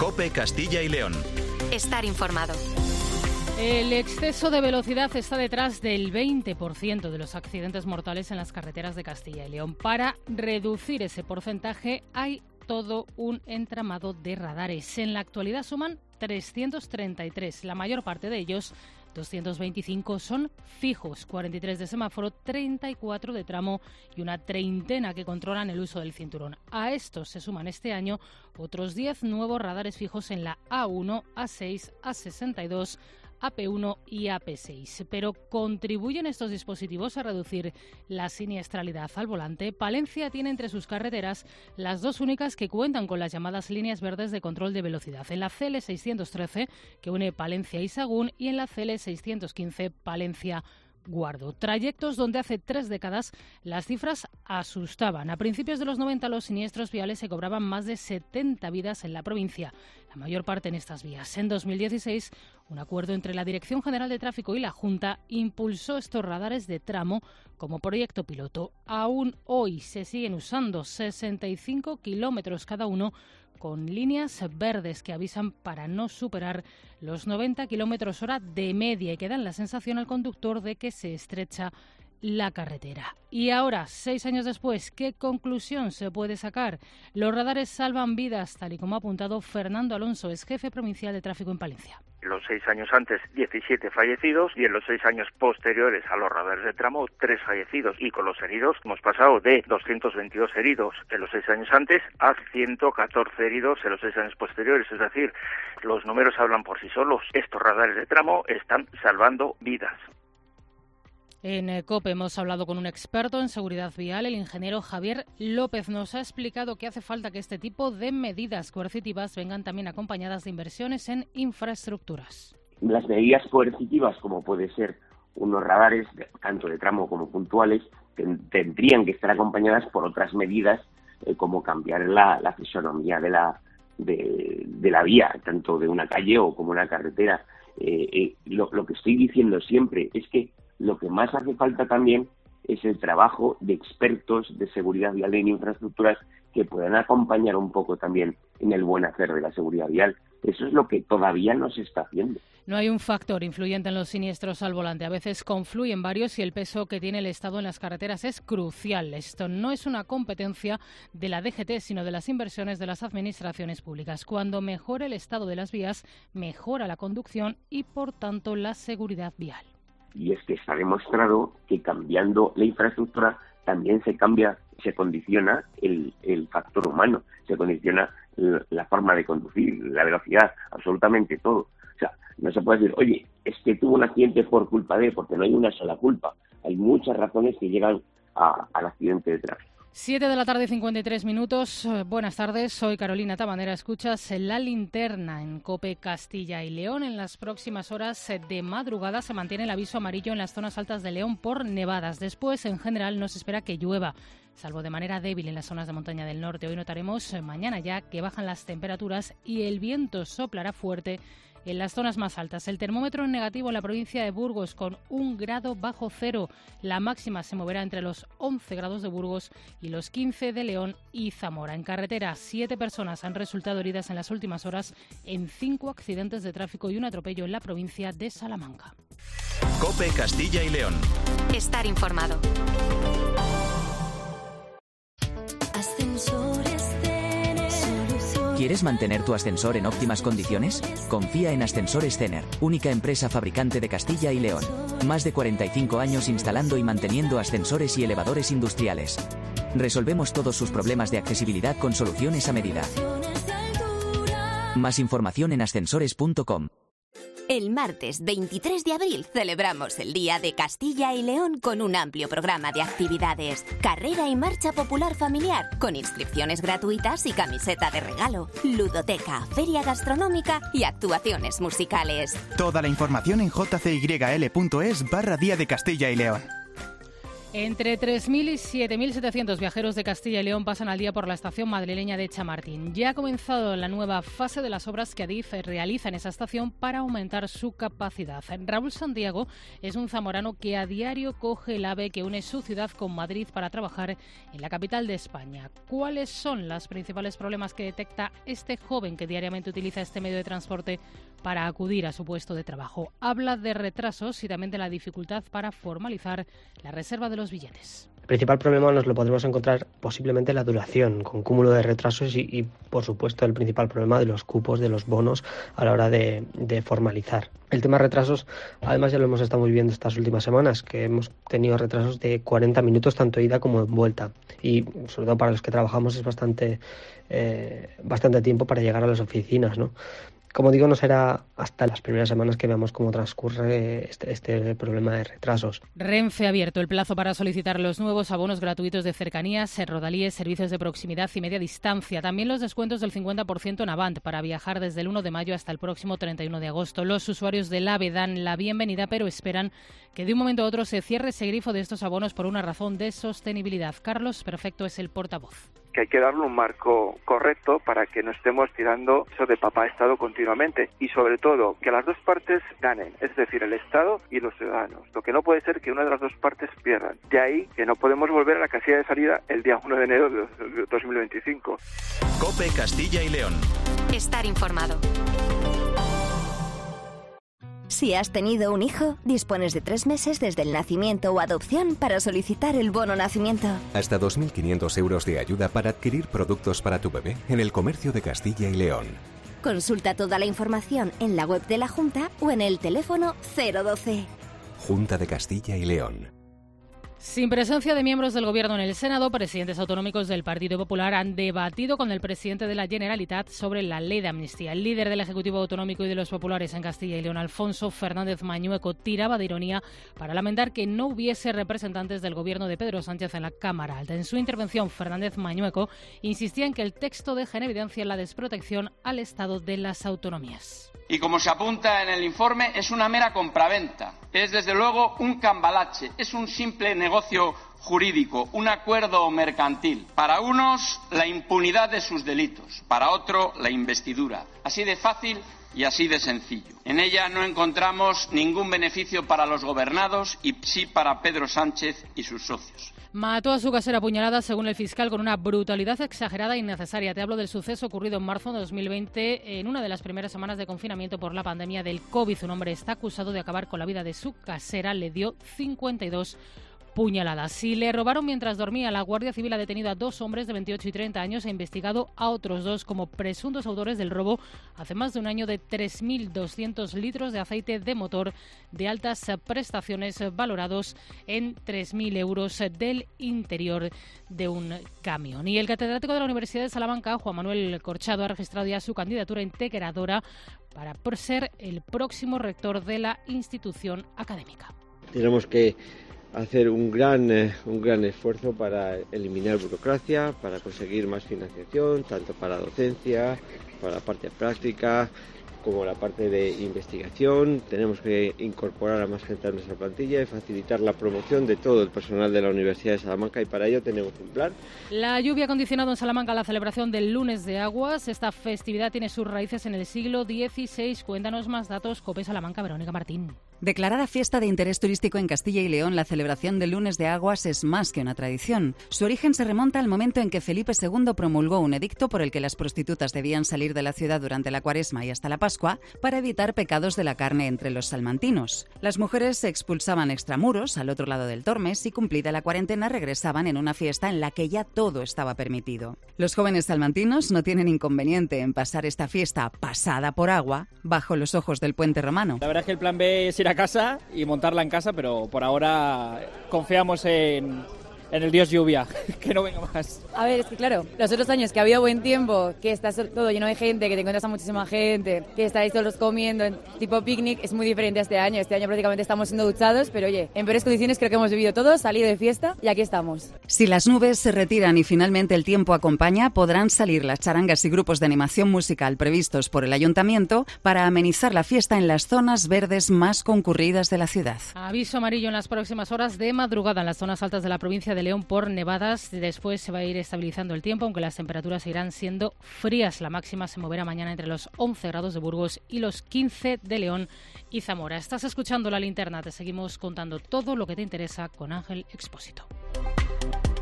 COPE Castilla y León. Estar informado. El exceso de velocidad está detrás del 20% de los accidentes mortales en las carreteras de Castilla y León. Para reducir ese porcentaje hay todo un entramado de radares. En la actualidad suman 333, la mayor parte de ellos 225 son fijos, 43 de semáforo, 34 de tramo y una treintena que controlan el uso del cinturón. A estos se suman este año otros 10 nuevos radares fijos en la A1, A6, A62, AP1 y AP6. Pero ¿contribuyen estos dispositivos a reducir la siniestralidad al volante? Palencia tiene entre sus carreteras las dos únicas que cuentan con las llamadas líneas verdes de control de velocidad. En la CL 613, que une Palencia y Sahagún, y en la CL 615, Palencia Guardo. Trayectos donde hace 3 décadas las cifras asustaban. A principios de los 90 los siniestros viales se cobraban más de 70 vidas en la provincia, la mayor parte en estas vías. En 2016, un acuerdo entre la Dirección General de Tráfico y la Junta impulsó estos radares de tramo como proyecto piloto. Aún hoy se siguen usando 65 kilómetros cada uno, con líneas verdes que avisan para no superar los 90 km/h de media y que dan la sensación al conductor de que se estrecha la carretera. Y ahora, 6 años después, ¿qué conclusión se puede sacar? Los radares salvan vidas, tal y como ha apuntado Fernando Alonso, es jefe provincial de tráfico en Palencia. Los 6 años antes, 17 fallecidos, y en los 6 años posteriores a los radares de tramo, 3 fallecidos. Y con los heridos hemos pasado de 222 heridos en los 6 años antes a 114 heridos en los 6 años posteriores. Es decir, los números hablan por sí solos. Estos radares de tramo están salvando vidas. En COPE hemos hablado con un experto en seguridad vial, el ingeniero Javier López. Nos ha explicado que hace falta que este tipo de medidas coercitivas vengan también acompañadas de inversiones en infraestructuras. Las medidas coercitivas, como puede ser unos radares, tanto de tramo como puntuales, tendrían que estar acompañadas por otras medidas, como cambiar la fisonomía de la vía, tanto de una calle o como una carretera. Lo que estoy diciendo siempre es que lo que más hace falta también es el trabajo de expertos de seguridad vial en infraestructuras que puedan acompañar un poco también en el buen hacer de la seguridad vial. Eso es lo que todavía no se está haciendo. No hay un factor influyente en los siniestros al volante. A veces confluyen varios y el peso que tiene el Estado en las carreteras es crucial. Esto no es una competencia de la DGT, sino de las inversiones de las administraciones públicas. Cuando mejora el estado de las vías, mejora la conducción y, por tanto, la seguridad vial. Y es que está demostrado que cambiando la infraestructura también se condiciona el factor humano, se condiciona la forma de conducir, la velocidad, absolutamente todo. O sea, no se puede decir, oye, es que tuvo un accidente por culpa de, porque no hay una sola culpa. Hay muchas razones que llegan al accidente de tráfico. 7 de la tarde, 53 minutos. Buenas tardes, soy Carolina Tabanera. Escuchas La Linterna en COPE Castilla y León. En las próximas horas de madrugada se mantiene el aviso amarillo en las zonas altas de León por nevadas. Después, en general, no se espera que llueva, salvo de manera débil en las zonas de montaña del norte. Hoy notaremos mañana ya que bajan las temperaturas y el viento soplará fuerte en las zonas más altas. El termómetro en negativo en la provincia de Burgos con 1 grado bajo cero. La máxima se moverá entre los 11 grados de Burgos y los 15 de León y Zamora. En carretera, 7 personas han resultado heridas en las últimas horas en 5 accidentes de tráfico y un atropello en la provincia de Salamanca. COPE Castilla y León. Estar informado. ¿Quieres mantener tu ascensor en óptimas condiciones? Confía en Ascensores Cener, única empresa fabricante de Castilla y León. Más de 45 años instalando y manteniendo ascensores y elevadores industriales. Resolvemos todos sus problemas de accesibilidad con soluciones a medida. Más información en ascensores.com. El martes 23 de abril celebramos el Día de Castilla y León con un amplio programa de actividades. Carrera y marcha popular familiar, con inscripciones gratuitas y camiseta de regalo. Ludoteca, feria gastronómica y actuaciones musicales. Toda la información en jcyl.es/Día de Castilla y León. Entre 3.000 y 7.700 viajeros de Castilla y León pasan al día por la estación madrileña de Chamartín. Ya ha comenzado la nueva fase de las obras que Adif realiza en esa estación para aumentar su capacidad. Raúl Santiago es un zamorano que a diario coge el AVE que une su ciudad con Madrid para trabajar en la capital de España. ¿Cuáles son los principales problemas que detecta este joven que diariamente utiliza este medio de transporte para acudir a su puesto de trabajo? Habla de retrasos y también de la dificultad para formalizar la reserva de los billetes. El principal problema nos lo podremos encontrar posiblemente en la duración, con cúmulo de retrasos y por supuesto, el principal problema de los cupos, de los bonos a la hora de formalizar. El tema de retrasos, además ya lo hemos estado viviendo estas últimas semanas, que hemos tenido retrasos de 40 minutos, tanto ida como en vuelta. Y sobre todo para los que trabajamos es bastante tiempo para llegar a las oficinas, ¿no? Como digo, no será hasta las primeras semanas que veamos cómo transcurre este problema de retrasos. Renfe ha abierto el plazo para solicitar los nuevos abonos gratuitos de cercanías, rodalíes, servicios de proximidad y media distancia. También los descuentos del 50% en Avant para viajar desde el 1 de mayo hasta el próximo 31 de agosto. Los usuarios del AVE dan la bienvenida, pero esperan que de un momento a otro se cierre ese grifo de estos abonos por una razón de sostenibilidad. Carlos Perfecto es el portavoz. Que hay que darle un marco correcto para que no estemos tirando eso de papá Estado continuamente y sobre todo que las dos partes ganen, es decir, el Estado y los ciudadanos. Lo que no puede ser que una de las dos partes pierdan. De ahí que no podemos volver a la casilla de salida el día 1 de enero de 2025. COPE Castilla y León. Estar informado. Si has tenido un hijo, dispones de 3 meses desde el nacimiento o adopción para solicitar el bono nacimiento. Hasta 2.500 euros de ayuda para adquirir productos para tu bebé en el comercio de Castilla y León. Consulta toda la información en la web de la Junta o en el teléfono 012. Junta de Castilla y León. Sin presencia de miembros del Gobierno en el Senado, presidentes autonómicos del Partido Popular han debatido con el presidente de la Generalitat sobre la ley de amnistía. El líder del Ejecutivo Autonómico y de los populares en Castilla y León, Alfonso Fernández Mañueco, tiraba de ironía para lamentar que no hubiese representantes del Gobierno de Pedro Sánchez en la Cámara Alta. En su intervención, Fernández Mañueco insistía en que el texto deja en evidencia la desprotección al Estado de las autonomías. Y como se apunta en el informe, es una mera compraventa. Es desde luego un cambalache, es un simple negocio jurídico, un acuerdo mercantil. Para unos, la impunidad de sus delitos, para otro, la investidura. Así de fácil y así de sencillo. En ella no encontramos ningún beneficio para los gobernados y sí para Pedro Sánchez y sus socios. Mató a su casera a puñaladas, según el fiscal, con una brutalidad exagerada e innecesaria. Te hablo del suceso ocurrido en marzo de 2020, en una de las primeras semanas de confinamiento por la pandemia del COVID. Un hombre está acusado de acabar con la vida de su casera. Le dio 52 puñaladas. Si le robaron mientras dormía, la Guardia Civil ha detenido a 2 hombres de 28 y 30 años e investigado a otros 2 como presuntos autores del robo hace más de un año de 3.200 litros de aceite de motor de altas prestaciones valorados en 3.000 euros del interior de un camión. Y el catedrático de la Universidad de Salamanca, Juan Manuel Corchado, ha registrado ya su candidatura integradora para ser el próximo rector de la institución académica. Tenemos que hacer un gran esfuerzo para eliminar burocracia, para conseguir más financiación, tanto para docencia, para la parte práctica, como la parte de investigación. Tenemos que incorporar a más gente a nuestra plantilla y facilitar la promoción de todo el personal de la Universidad de Salamanca, y para ello tenemos un plan. La lluvia ha condicionado en Salamanca la celebración del Lunes de Aguas. Esta festividad tiene sus raíces en el siglo XVI. Cuéntanos más datos, COPE Salamanca, Verónica Martín. Declarada fiesta de interés turístico en Castilla y León, la celebración del Lunes de Aguas es más que una tradición. Su origen se remonta al momento en que Felipe II promulgó un edicto por el que las prostitutas debían salir de la ciudad durante la Cuaresma y hasta la Pascua para evitar pecados de la carne entre los salmantinos. Las mujeres se expulsaban extramuros, al otro lado del Tormes, y cumplida la cuarentena regresaban en una fiesta en la que ya todo estaba permitido. Los jóvenes salmantinos no tienen inconveniente en pasar esta fiesta pasada por agua bajo los ojos del puente romano. La verdad es que el plan B es ir a casa y montarla en casa, pero por ahora confiamos en en el dios lluvia, que no venga más. A ver, es que claro, los otros años que ha habido buen tiempo, que está todo lleno de gente, que te encuentras a muchísima gente, que estáis todos comiendo en tipo picnic, es muy diferente a este año. Este año prácticamente estamos siendo duchados, pero oye, en peores condiciones creo que hemos vivido todos, salido de fiesta y aquí estamos. Si las nubes se retiran y finalmente el tiempo acompaña, podrán salir las charangas y grupos de animación musical previstos por el Ayuntamiento para amenizar la fiesta en las zonas verdes más concurridas de la ciudad. Aviso amarillo en las próximas horas de madrugada en las zonas altas de la provincia de León por nevadas. Después se va a ir estabilizando el tiempo, aunque las temperaturas irán siendo frías. La máxima se moverá mañana entre los 11 grados de Burgos y los 15 de León y Zamora. Estás escuchando La Linterna. Te seguimos contando todo lo que te interesa con Ángel Expósito.